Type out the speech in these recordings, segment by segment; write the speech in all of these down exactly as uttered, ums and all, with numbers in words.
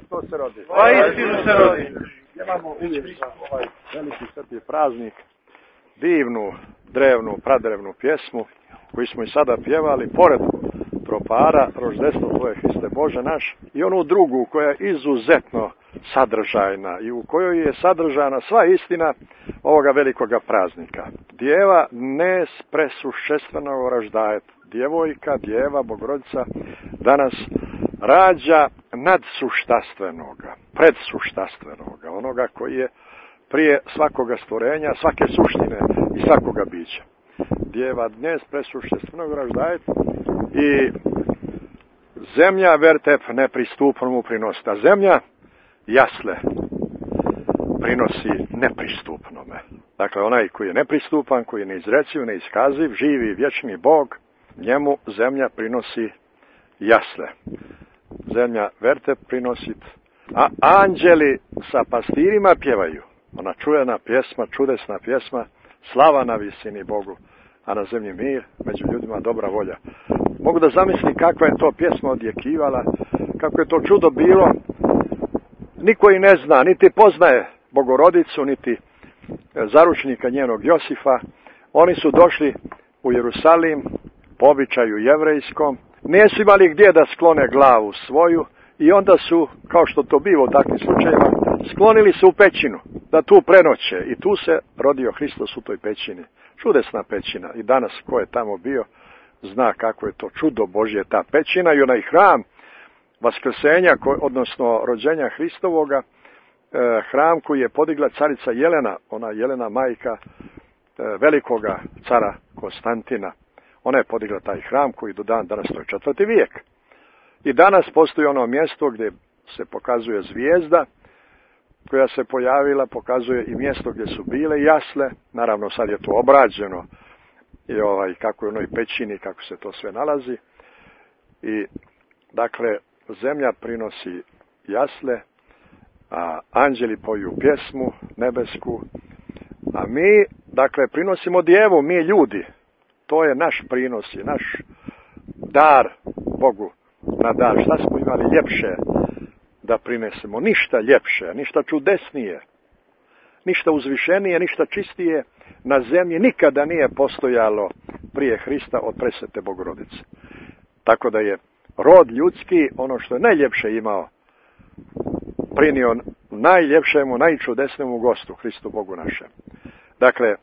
Hristos se rodi. Pa istinu se rodi. Imamo uvijek ovaj veliki sveti praznik, divnu, drevnu, pradrevnu pjesmu, koju smo i sada pjevali, pored tropara, roždestvo tvoje Hriste Bože naš, i onu drugu koja je izuzetno sadržajna i u kojoj je sadržana sva istina ovoga velikoga praznika. Djeva nespresušestveno raždajet, djevojka, djeva, Bogorodica, danas rađa nadsuštastvenoga, predsuštastvenoga, onoga koji je prije svakoga stvorenja, svake suštine i svakoga bića. Djeva nespresušestveno raždajet i zemlja vertep nepristupno mu prinosi. Ta zemlja jasle prinosi nepristupnome. Dakle, onaj koji je nepristupan, koji je neizreciv, neiskaziv, živi vječni Bog, njemu zemlja prinosi jasle. Zemlja vertep prinosit, a anđeli sa pastirima pjevaju. Ona čujena pjesma, čudesna pjesma, slava na visini Bogu, a na zemlji mir, među ljudima dobra volja. Mogu da zamislim kakva je to pjesma odjekivala, kako je to čudo bilo. Niko i ne zna, niti poznaje Bogorodicu, niti zaručnika njenog Josifa. Oni su došli u Jerusalim po običaju jevrejskom, nisu imali gdje da sklone glavu svoju i onda su, kao što to biva u takvim slučajevima, sklonili se u pećinu, da tu prenoće, i tu se rodio Hristos u toj pećini. Čudesna pećina, i danas ko je tamo bio zna kako je to čudo Božje, ta pećina i onaj hram vaskrsenja, odnosno rođenja Hristovoga, hram koji je podigla carica Jelena, ona Jelena majka velikoga cara Konstantina. Ona je podigla taj hram koji do dan danas, to je četvrti vijek. I danas postoji ono mjesto gdje se pokazuje zvijezda koja se pojavila, pokazuje i mjesto gdje su bile jasle. Naravno sad je to obrađeno i ovaj, kako je u onoj pećini, kako se to sve nalazi. I dakle, zemlja prinosi jasle, a anđeli poju pjesmu nebesku, a mi, dakle, prinosimo djevu, mi ljudi. To je naš prinos i naš dar Bogu na dar. Šta smo imali ljepše da prinesemo? Ništa ljepše, ništa čudesnije, ništa uzvišenije, ništa čistije na zemlji nikada nije postojalo prije Hrista od presvete Bogorodice. Tako da je rod ljudski, ono što je najljepše imao, prinio najljepšemu, najčudesnemu gostu, Hristu Bogu našem. Dakle,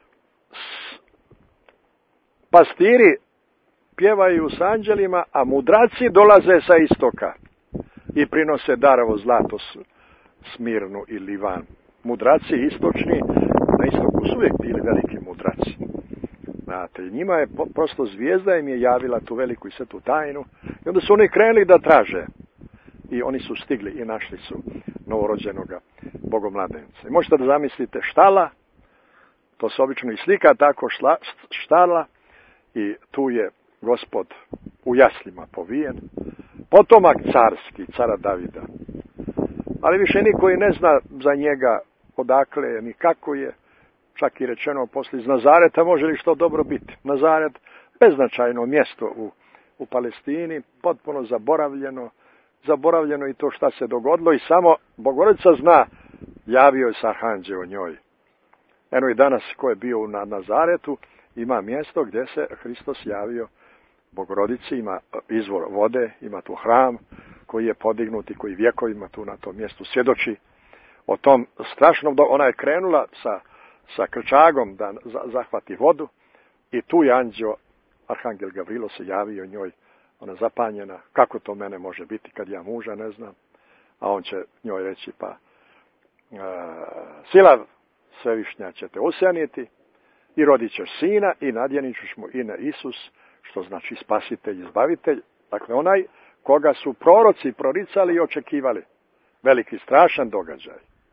pastiri pjevaju s anđelima, a mudraci dolaze sa istoka i prinose darovo zlato, smirnu i livan. Mudraci istočni, na istoku su uvijek bili veliki mudraci. Znate, njima je prosto zvijezda im je javila tu veliku i svetu tajnu i onda su oni krenuli da traže. I oni su stigli i našli su novorođenoga bogomladenca. I možete da zamislite štala, to se obično i slika tako šla, štala, i tu je Gospod u jaslima povijen, potomak carski, cara Davida. Ali više niko i ne zna za njega odakle je, ni kako je, čak i rečeno poslije iz Nazareta može li što dobro biti. Nazaret, beznačajno mjesto u, u Palestini, potpuno zaboravljeno, zaboravljeno i to šta se dogodilo i samo Bogorodica zna, javio je se arhanđeo njoj. Eno i danas ko je bio na Nazaretu, ima mjesto gdje se Hristos javio Bogorodici, ima izvor vode, ima tu hram koji je podignut i koji vjekovima tu na tom mjestu svjedoči o tom strašnom, ona je krenula sa, sa krčagom da zahvati vodu i tu je anđeo, arhangel Gavrilo se javio njoj, ona zapanjena, kako to mene može biti kad ja muža ne znam, a on će njoj reći pa uh, sila svevišnja će te osjaniti i rodit ćeš sina i nadjenit ćeš mu ime Isus, što znači spasitelj, izbavitelj. Dakle, onaj koga su proroci proricali i očekivali. Veliki, strašan događaj.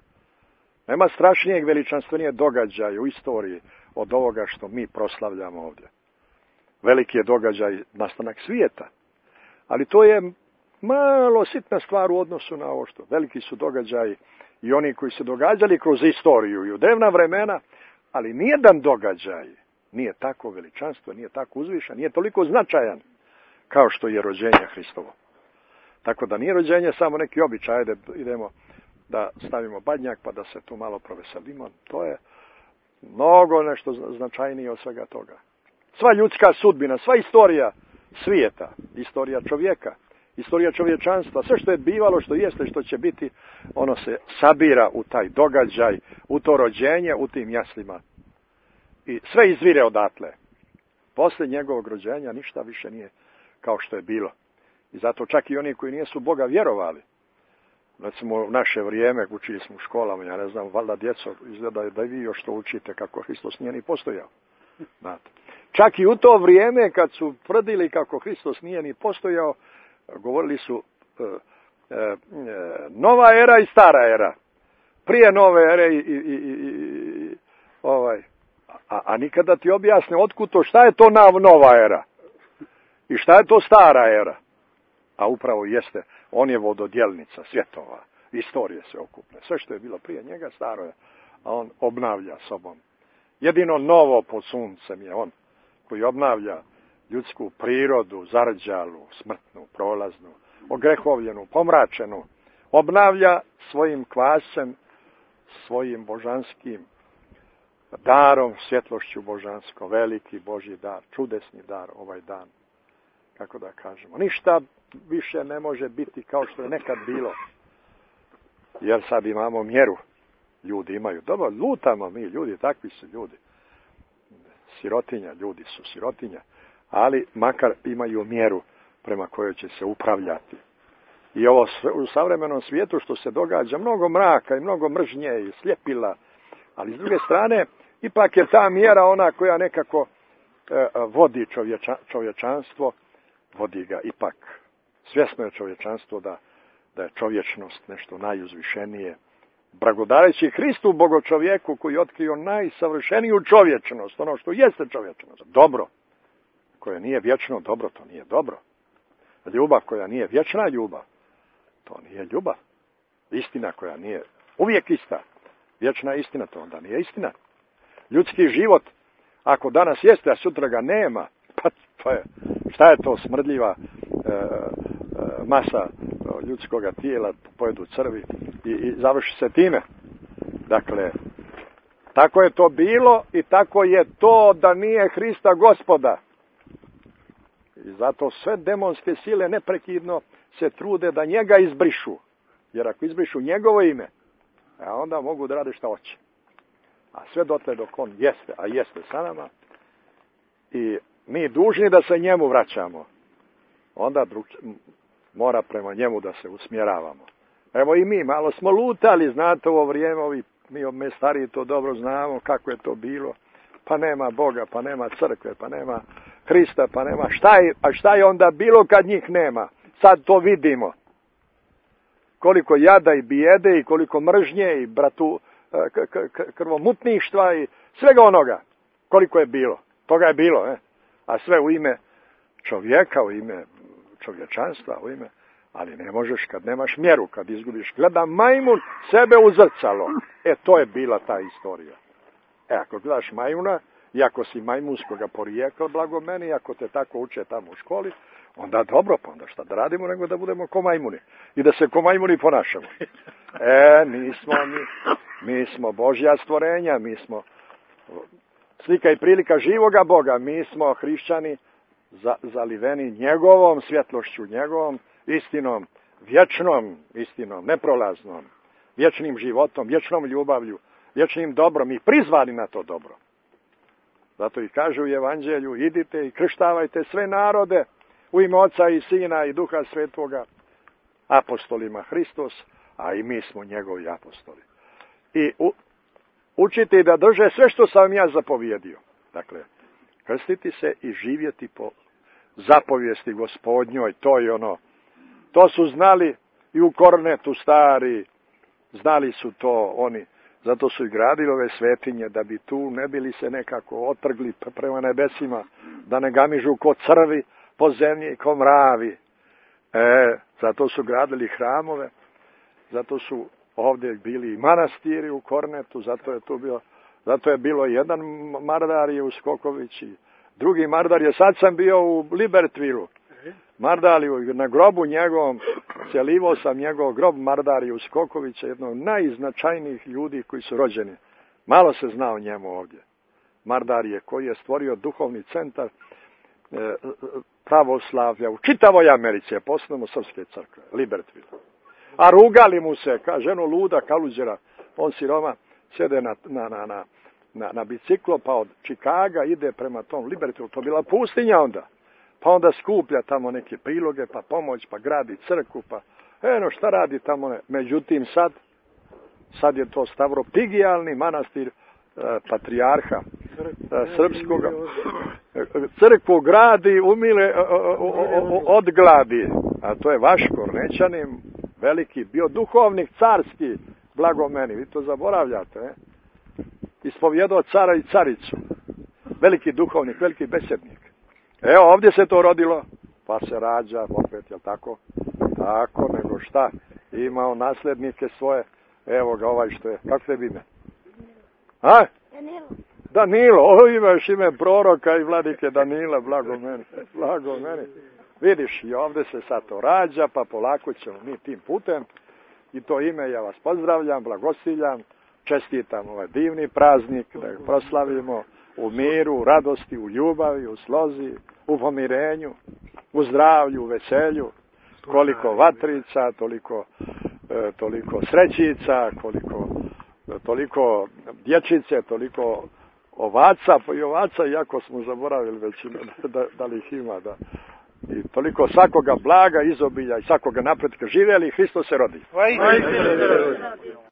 Nema strašnijeg, veličanstvenijeg događaja u istoriji od ovoga što mi proslavljamo ovdje. Veliki je događaj nastanak svijeta. Ali to je malo sitna stvar u odnosu na ovo što. Veliki su događaji i oni koji se događali kroz istoriju i u drevna vremena, ali nijedan događaj nije tako veličanstven, nije tako uzvišen, nije toliko značajan kao što je rođenje Hristovo. Tako da nije rođenje samo neki običaj, da idemo da stavimo badnjak pa da se tu malo proveselimo. To je mnogo nešto značajnije od svega toga. Sva ljudska sudbina, sva istorija svijeta, istorija čovjeka, istorija čovječanstva, sve što je bivalo, što jeste, što će biti, ono se sabira u taj događaj, u to rođenje, u tim jaslima. I sve izvire odatle. Poslije njegovog rođenja ništa više nije kao što je bilo. I zato čak i oni koji nisu Boga vjerovali, recimo u naše vrijeme, učili smo u školama, ja ne znam, valjda djeco, izgleda da i vi još to učite kako Hristos nije ni postojao. Znate. Čak i u to vrijeme kad su tvrdili kako Hristos nije ni postojao, govorili su e, e, nova era i stara era. Prije nove ere i, i, i, i ovaj, a, a nikada ti objasne otkud to, šta je to nova era i šta je to stara era. A upravo jeste, on je vododjelnica svjetova, istorije sveokupne. Sve što je bilo prije njega staro je, a on obnavlja sobom. Jedino novo pod suncem je on koji obnavlja ljudsku prirodu, zarđalu, smrtnu, prolaznu, ogrehovljenu, pomračenu. Obnavlja svojim kvasem, svojim božanskim darom, svjetlošću božanskom, veliki Božji dar, čudesni dar ovaj dan. Kako da kažemo, ništa više ne može biti kao što je nekad bilo. Jer sad imamo mjeru. Ljudi imaju. Dobro, lutamo mi, ljudi, takvi su ljudi. Sirotinja, ljudi su sirotinja. Ali makar imaju mjeru prema kojoj će se upravljati. I ovo u savremenom svijetu što se događa, mnogo mraka i mnogo mržnje i sljepila. Ali s druge strane, ipak je ta mjera ona koja nekako e, vodi čovječa, čovječanstvo, vodi ga ipak. Svjesno je čovječanstvo da, da je čovječnost nešto najuzvišenije. Blagodareći Hristu Bogočovjeku koji je otkrio najsavršeniju čovječnost, ono što jeste čovječnost. Dobro. Koje nije vječno dobro, to nije dobro. Ljubav koja nije vječna ljubav, to nije ljubav. Istina koja nije uvijek ista. Vječna istina, to onda nije istina. Ljudski život, ako danas jeste, a sutra ga nema, pa to je, šta je to smrdljiva e, e, masa ljudskoga tijela, pojedu crvi i, i završi se time. Dakle, tako je to bilo i tako je to da nije Hrista Gospoda. I zato sve demonske sile neprekidno se trude da njega izbrišu. Jer ako izbrišu njegovo ime, a onda mogu da rade šta hoće. A sve dotle dok on jeste, a jeste sa nama, i mi dužni da se njemu vraćamo, onda drug, mora prema njemu da se usmjeravamo. Evo i mi, malo smo lutali, znate ovo vrijeme, ovi, mi me stariji to dobro znamo, kako je to bilo. Pa nema Boga, pa nema crkve, pa nema Hrista, pa nema. Šta je, a šta je onda bilo kad njih nema? Sad to vidimo. Koliko jada i bijede i koliko mržnje i bratu k- k- k- krvomutništva i svega onoga. Koliko je bilo. Toga je bilo, ne? A sve u ime čovjeka, u ime čovječanstva, u ime. Ali ne možeš kad nemaš mjeru, kad izgubiš. Gleda majmun sebe u zrcalo. E, to je bila ta istorija. E, ako gledaš majmuna, i ako si majmunskoga porijekla, blago meni, ako te tako uče tamo u školi, onda dobro, pa onda šta da radimo, nego da budemo ko majmuni. I da se ko majmuni ponašamo. E, nismo mi, mi smo Božja stvorenja, mi smo slika i prilika živoga Boga, mi smo hrišćani za, zaliveni njegovom svjetlošću, njegovom istinom, vječnom istinom, neprolaznom, vječnim životom, vječnom ljubavlju, vječnim dobrom i prizvani na to dobro. Zato i kaže u Evanđelju, idite i krštavajte sve narode u ime Oca i Sina i Duha Svetoga, apostolima Hristos, a i mi smo njegovi apostoli. I u, učiti da drže sve što sam ja zapovjedio. Dakle, krstiti se i živjeti po zapovijesti Gospodnjoj, to je ono, to su znali i u Kornetu stari, znali su to oni. Zato su i gradili ove svetinje, da bi tu ne bili se nekako otrgli prema nebesima, da ne gamižu ko crvi po zemlji i ko mravi. E, zato su gradili hramove, zato su ovdje bili i manastiri u Kornetu, zato je tu bio, zato je bilo jedan mardar je u Skokovići, drugi mardar je, sad sam bio u Libertviru, Mardaliju, na grobu njegovom, cjelivo sam njegov grob Mardariju Skokovića, jednog od najznačajnijih ljudi koji su rođeni. Malo se zna o njemu ovdje. Mardarije, koji je stvorio duhovni centar e, pravoslavlja u čitavoj Americi, posebno srpske crkve, Libertville. A rugali mu se, ka ženu luda, kaluđera, on siroma, sjede na, na, na, na, na, na biciklo, pa od Čikaga ide prema tom Libertville, to bila pustinja onda. Pa onda skuplja tamo neke priloge, pa pomoć, pa gradi crkvu, pa eno šta radi tamo ne. Međutim sad, sad je to Stavropigijalni manastir e, patrijarha e, srpskoga. Crkvu gradi, umile od gladi. A to je Vaško Rnećanin, veliki, bio duhovnik carski, blago meni, vi to zaboravljate, ne? Ispovjedao cara i caricu. Veliki duhovnik, veliki besednik. Evo, ovdje se to rodilo, pa se rađa, opet, jel tako? Tako, nego šta? Imao nasljednike svoje, evo ga ovaj što je, kako te bi ime? A? Danilo. Danilo, ovo imaš ime proroka i vladike Danila, blago meni, blago meni. Vidiš, i ovdje se sad to rađa, pa polako ćemo mi tim putem, i to ime ja vas pozdravljam, blagosiljam, čestitam ovaj divni praznik, da ga proslavimo u miru, u radosti, u ljubavi, u slozi, u pomirenju, u zdravlju, u veselju, koliko vatrica, toliko, e, toliko srećica, koliko, e, toliko dječice, toliko ovaca, pa i ovaca, iako smo zaboravili većinu, da, da li ih ima, da. I toliko svakoga blaga, izobilja i svakoga napretka živjeli, Hristos se rodi.